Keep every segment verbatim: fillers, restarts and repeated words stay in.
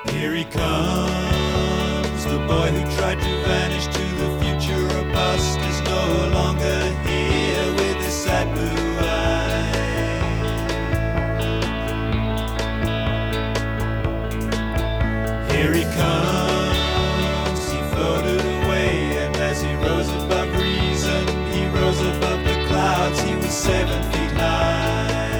Here he comes, the boy who tried to vanish to the future or past is no longer here with his sad blue eyes. Here he comes, he floated away, and as he rose above reason, he rose above the clouds, he was seven feet high.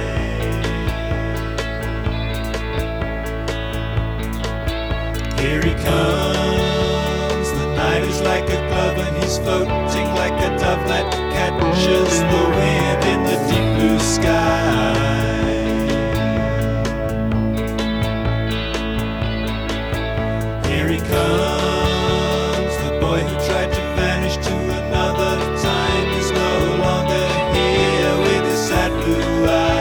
Here he comes, the night is like a glove and he's floating like a dove that catches the wind in the deep blue sky. Here he comes, the boy who tried to vanish to another time is no longer here with his sad blue eyes.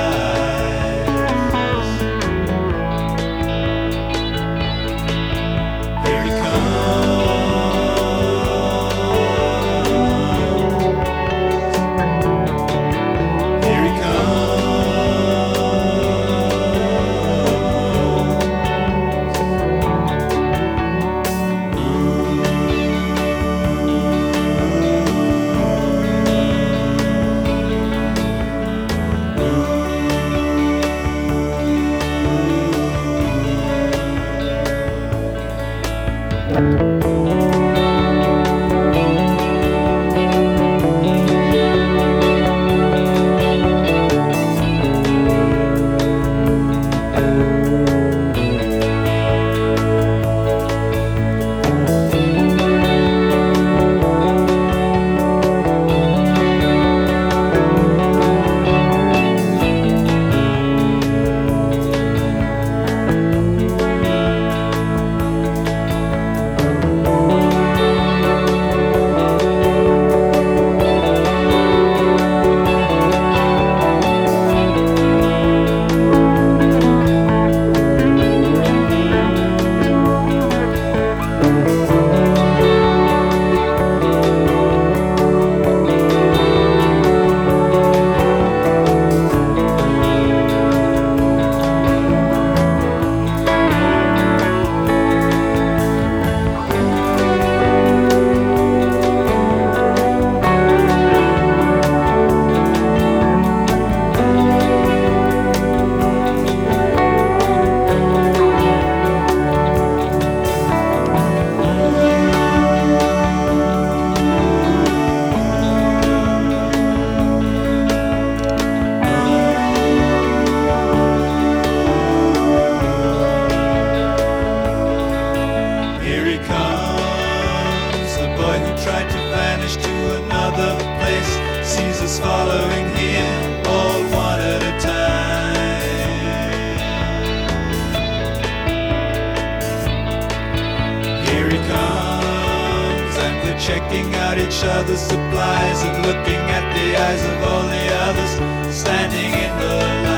Tried to vanish to another place, sees us following him, all one at a time. Here he comes, and we're checking out each other's supplies and looking at the eyes of all the others standing in the line.